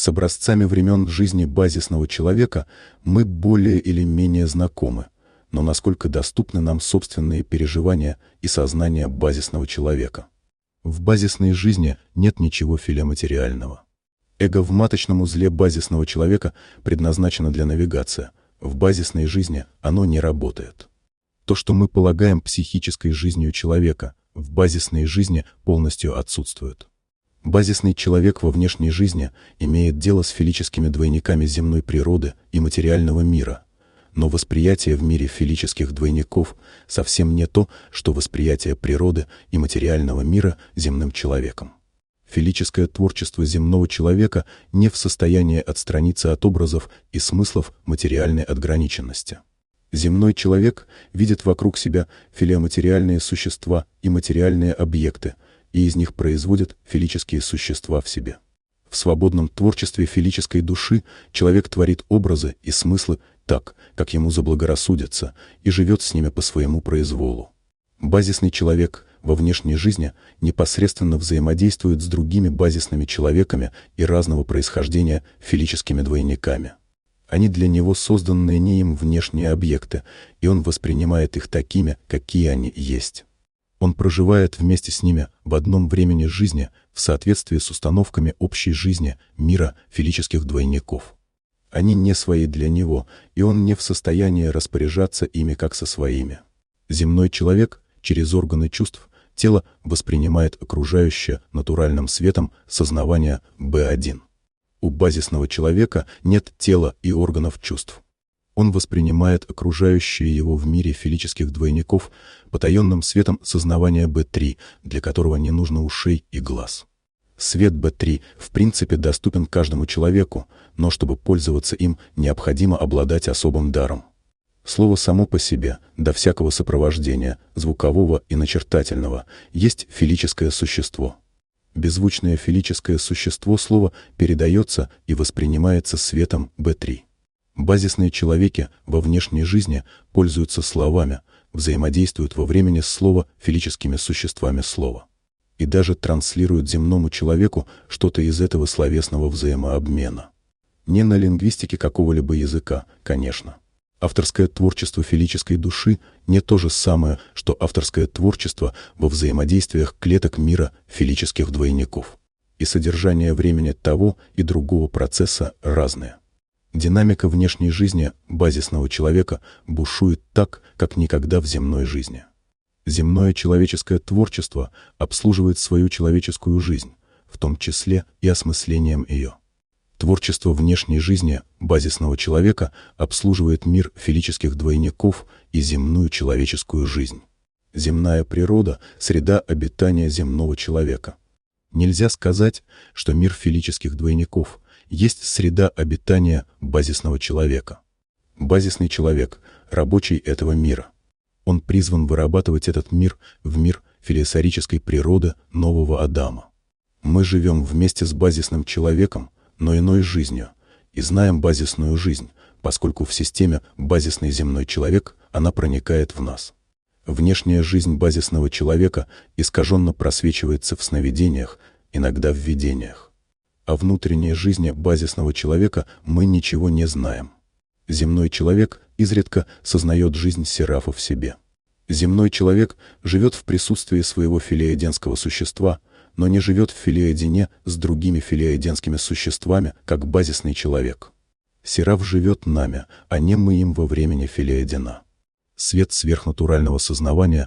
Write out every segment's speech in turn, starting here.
С образцами времен жизни базисного человека мы более или менее знакомы, но насколько доступны нам собственные переживания и сознание базисного человека? В базисной жизни нет ничего филематериального. Эго в маточном узле базисного человека предназначено для навигации. В базисной жизни оно не работает. То, что мы полагаем психической жизнью человека, в базисной жизни полностью отсутствует. Базисный человек во внешней жизни имеет дело с филическими двойниками земной природы и материального мира, но восприятие в мире филических двойников совсем не то, что восприятие природы и материального мира земным человеком. Филическое творчество земного человека не в состоянии отстраниться от образов и смыслов материальной отграниченности. Земной человек видит вокруг себя филематериальные существа и материальные объекты, и из них производит филические существа в себе. В свободном творчестве филической души человек творит образы и смыслы так, как ему заблагорассудится, и живет с ними по своему произволу. Базисный человек во внешней жизни непосредственно взаимодействует с другими базисными человеками и разного происхождения филическими двойниками. Они для него созданные не им внешние объекты, и он воспринимает их такими, какие они есть. Он проживает вместе с ними в одном времени жизни в соответствии с установками общей жизни мира филических двойников. Они не свои для него, и он не в состоянии распоряжаться ими как со своими. Земной человек через органы чувств тело воспринимает окружающее натуральным светом сознавания Б1. У базисного человека нет тела и органов чувств. Он воспринимает окружающее его в мире филических двойников потаенным светом сознавания Б3, для которого не нужно ушей и глаз. Свет Б3 в принципе доступен каждому человеку, но чтобы пользоваться им, необходимо обладать особым даром. Слово само по себе, до всякого сопровождения, звукового и начертательного, есть филическое существо. Беззвучное филическое существо слова передается и воспринимается светом Б3. Базисные человеки во внешней жизни пользуются словами, взаимодействуют во времени слова филическими существами слова. И даже транслируют земному человеку что-то из этого словесного взаимообмена. Не на лингвистике какого-либо языка, конечно. Авторское творчество филической души не то же самое, что авторское творчество во взаимодействиях клеток мира филических двойников. И содержание времени того и другого процесса разное. Динамика внешней жизни базисного человека бушует так, как никогда в земной жизни. Земное человеческое творчество обслуживает свою человеческую жизнь, в том числе и осмыслением ее. Творчество внешней жизни базисного человека обслуживает мир филических двойников и земную человеческую жизнь. Земная природа – среда обитания земного человека. Нельзя сказать, что мир филических двойников есть среда обитания базисного человека. Базисный человек – рабочий этого мира. Он призван вырабатывать этот мир в мир филиосорической природы нового Адама. Мы живем вместе с базисным человеком, но иной жизнью, и знаем базисную жизнь, поскольку в системе базисный земной человек она проникает в нас. Внешняя жизнь базисного человека искаженно просвечивается в сновидениях, иногда в видениях. О внутренней жизни базисного человека мы ничего не знаем. Земной человек изредка сознает жизнь серафа в себе. Земной человек живет в присутствии своего филеоденского существа, но не живет в филеодине с другими филеоденскими существами, как базисный человек. Сераф живет нами, а не мы им во времени филеодина. Свет сверхнатурального сознавания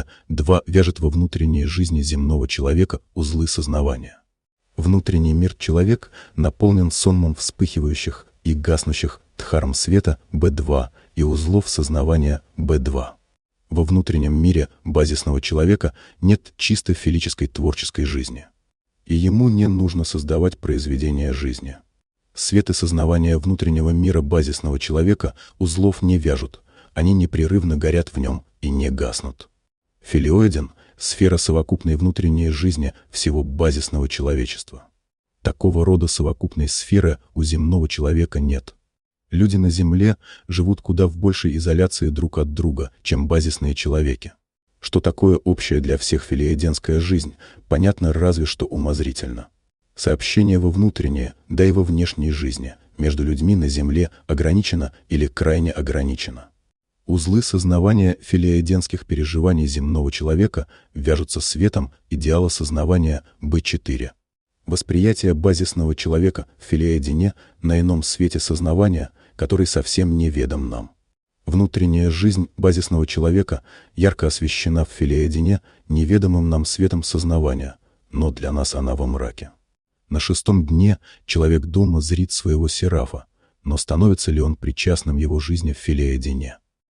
Б2 вяжет во внутренней жизни земного человека узлы сознавания. Внутренний мир человек наполнен сонмом вспыхивающих и гаснущих дхарм света Б2 и узлов сознавания Б2. Во внутреннем мире базисного человека нет чисто филической творческой жизни. И ему не нужно создавать произведения жизни. Свет и сознавание внутреннего мира базисного человека узлов не вяжут, они непрерывно горят в нем и не гаснут. Филеоиден — сфера совокупной внутренней жизни всего базисного человечества. Такого рода совокупной сферы у земного человека нет. Люди на Земле живут куда в большей изоляции друг от друга, чем базисные человеки. Что такое общая для всех филеоденская жизнь, понятно разве что умозрительно. Сообщение во внутреннее, да и во внешней жизни, между людьми на земле ограничено или крайне ограничено. Узлы сознавания филиоиденских переживаний земного человека вяжутся с светом идеала сознавания Б4. Восприятие базисного человека в филиоидене на ином свете сознавания, который совсем неведом нам. Внутренняя жизнь базисного человека ярко освещена в филиоидене неведомым нам светом сознавания, но для нас она во мраке. На 6-м дне человек дома зрит своего серафа, но становится ли он причастным его жизни в филиоидене?